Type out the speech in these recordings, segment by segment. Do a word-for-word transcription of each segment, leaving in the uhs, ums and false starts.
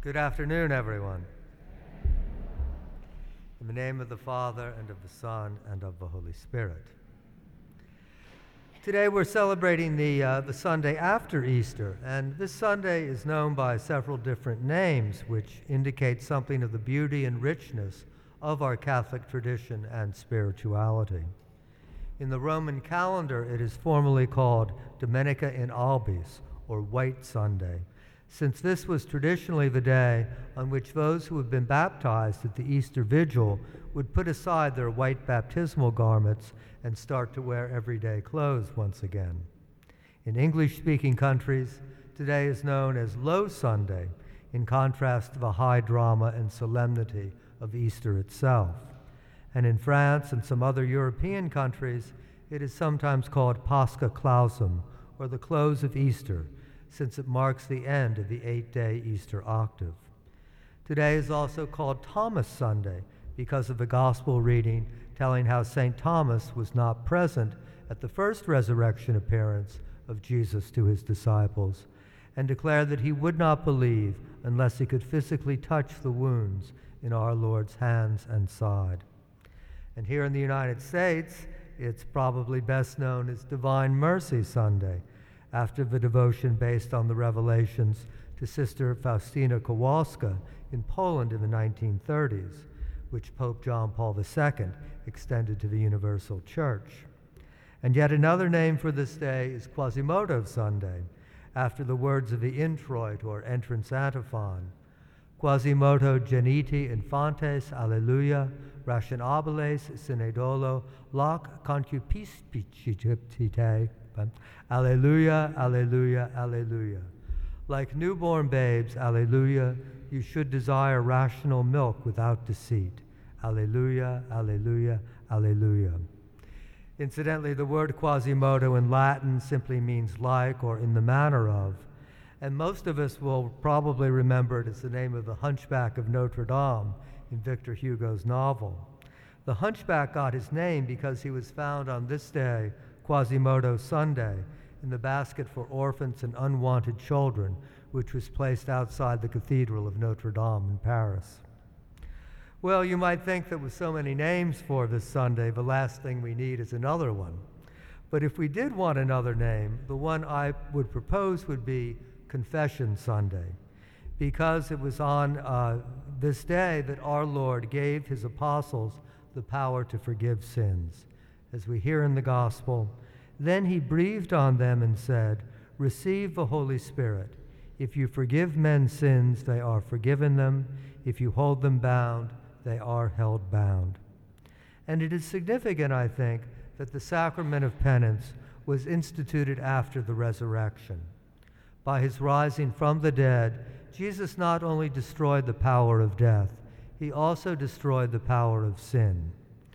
Good afternoon, everyone. In the name of the Father, and of the Son, and of the Holy Spirit. Today we're celebrating the, uh, the Sunday after Easter, and this Sunday is known by several different names, which indicate something of the beauty and richness of our Catholic tradition and spirituality. In the Roman calendar, it is formally called Domenica in Albis, or White Sunday, since this was traditionally the day on which those who had been baptized at the Easter Vigil would put aside their white baptismal garments and start to wear everyday clothes once again. In English-speaking countries, today is known as Low Sunday, in contrast to the high drama and solemnity of Easter itself. And in France and some other European countries, it is sometimes called Pascha Clausum, or the close of Easter, since it marks the end of the eight-day Easter octave. Today is also called Thomas Sunday because of the gospel reading telling how Saint Thomas was not present at the first resurrection appearance of Jesus to his disciples, and declared that he would not believe unless he could physically touch the wounds in our Lord's hands and side. And here in the United States, it's probably best known as Divine Mercy Sunday, after the devotion based on the revelations to Sister Faustina Kowalska in Poland in the nineteen thirties, which Pope John Paul the Second extended to the Universal Church. And yet another name for this day is Quasimodo Sunday, after the words of the introit or entrance antiphon. Quasimodo geniti infantes, alleluia, rationabiles sine dolo, lac concupiscite, alleluia, alleluia, alleluia. Like newborn babes, alleluia, you should desire rational milk without deceit. Alleluia, alleluia, alleluia. Incidentally, the word Quasimodo in Latin simply means like or in the manner of, and most of us will probably remember it as the name of the Hunchback of Notre Dame in Victor Hugo's novel. The Hunchback got his name because he was found on this day, Quasimodo Sunday, in the basket for orphans and unwanted children, which was placed outside the Cathedral of Notre Dame in Paris. Well, you might think that with so many names for this Sunday, the last thing we need is another one. But if we did want another name, the one I would propose would be Confession Sunday, because it was on uh, this day that our Lord gave his apostles the power to forgive sins. As we hear in the Gospel, then he breathed on them and said, "Receive the Holy Spirit. If you forgive men's sins, they are forgiven them. If you hold them bound, they are held bound." And it is significant, I think, that the sacrament of penance was instituted after the resurrection. By his rising from the dead, Jesus not only destroyed the power of death, he also destroyed the power of sin.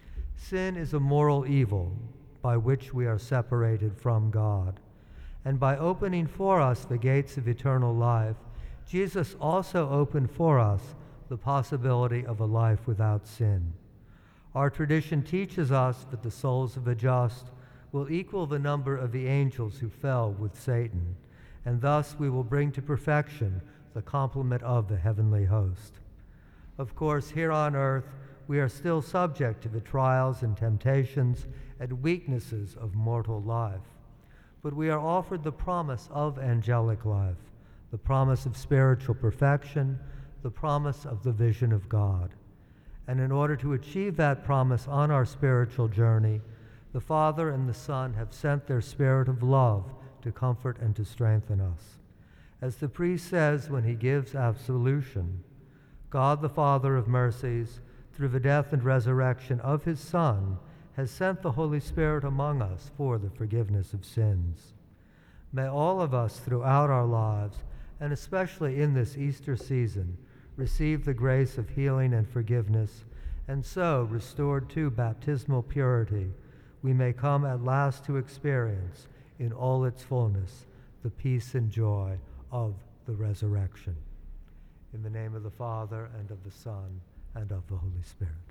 Sin is a moral evil by which we are separated from God. And by opening for us the gates of eternal life, Jesus also opened for us the possibility of a life without sin. Our tradition teaches us that the souls of the just will equal the number of the angels who fell with Satan, and thus we will bring to perfection the complement of the heavenly host. Of course, here on earth, we are still subject to the trials and temptations and weaknesses of mortal life. But we are offered the promise of angelic life, the promise of spiritual perfection, the promise of the vision of God. And in order to achieve that promise on our spiritual journey, the Father and the Son have sent their Spirit of love to comfort and to strengthen us. As the priest says when he gives absolution, God the Father of mercies, through the death and resurrection of his Son, has sent the Holy Spirit among us for the forgiveness of sins. May all of us throughout our lives, and especially in this Easter season, receive the grace of healing and forgiveness, and so, restored to baptismal purity, we may come at last to experience in all its fullness the peace and joy of the resurrection. In the name of the Father, and of the Son, and of the Holy Spirit.